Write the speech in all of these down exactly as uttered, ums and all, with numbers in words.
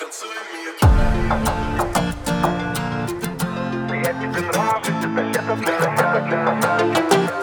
танцуем медленно. Я тебе нравлюсь, это лето для нас.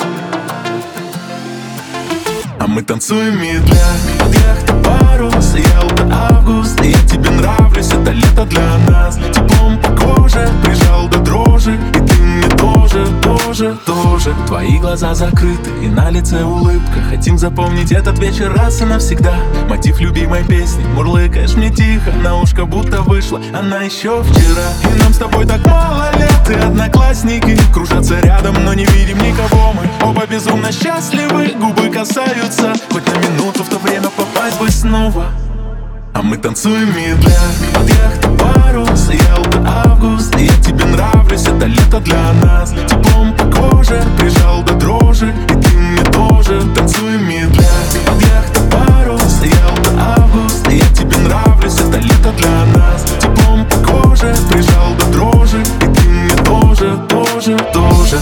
А мы танцуем медля под яхтой парус. Ялта, август, я тебе нравлюсь, это лето для нас. Теплом по коже прижал до дрожи, и ты мне тоже, тоже, тоже. Твои глаза закрыты и на лице улыбка. Хотим запомнить этот вечер раз и навсегда. Мотив любимой песни мурлыкаешь мне тихо на ушко, будто вышла она еще вчера. И нам с тобой так мало лет, и одноклассники кружатся рядом, но не видим никого. Мы оба безумно счастливы, губы касаются. Хоть на минуту в то время попасть бы снова. А мы танцуем медля под яхтой парус. Ялта, август, я тебе нравлюсь, это лето для нас. Теплом по коже прижал до дрожи, и ты мне тоже. Танцуем медля под яхтой парус. Ялта, август, я тебе нравлюсь, это лето для нас. Теплом по коже прижал до дрожи, и ты мне тоже, тоже, тоже.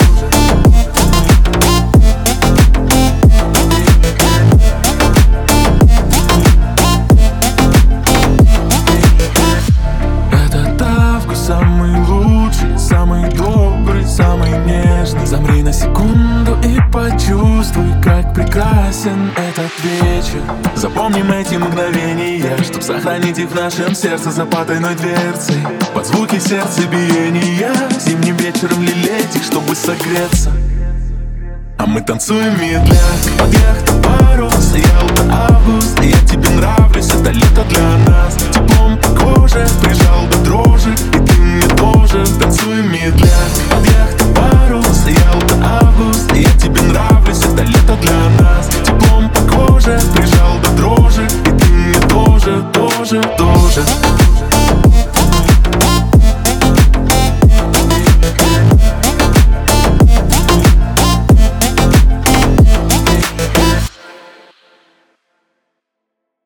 Самый лучший, самый добрый, самый нежный. Замри на секунду и почувствуй, как прекрасен этот вечер. Запомним эти мгновения, чтоб сохранить их в нашем сердце за потайной дверцей. Под звуки сердцебиения зимним вечером лелеять их, чтобы согреться. А мы танцуем медля под яхтой парус. Ялта, август, я тебе нравлюсь, это лето для нас. Теплом по коже прижал до дрожи, и ты мне тоже. Танцуем медля под яхтой парус. Ялта, август, я тебе нравлюсь, это лето для нас. Теплом по коже прижал до дрожи, и ты мне тоже, тоже, тоже.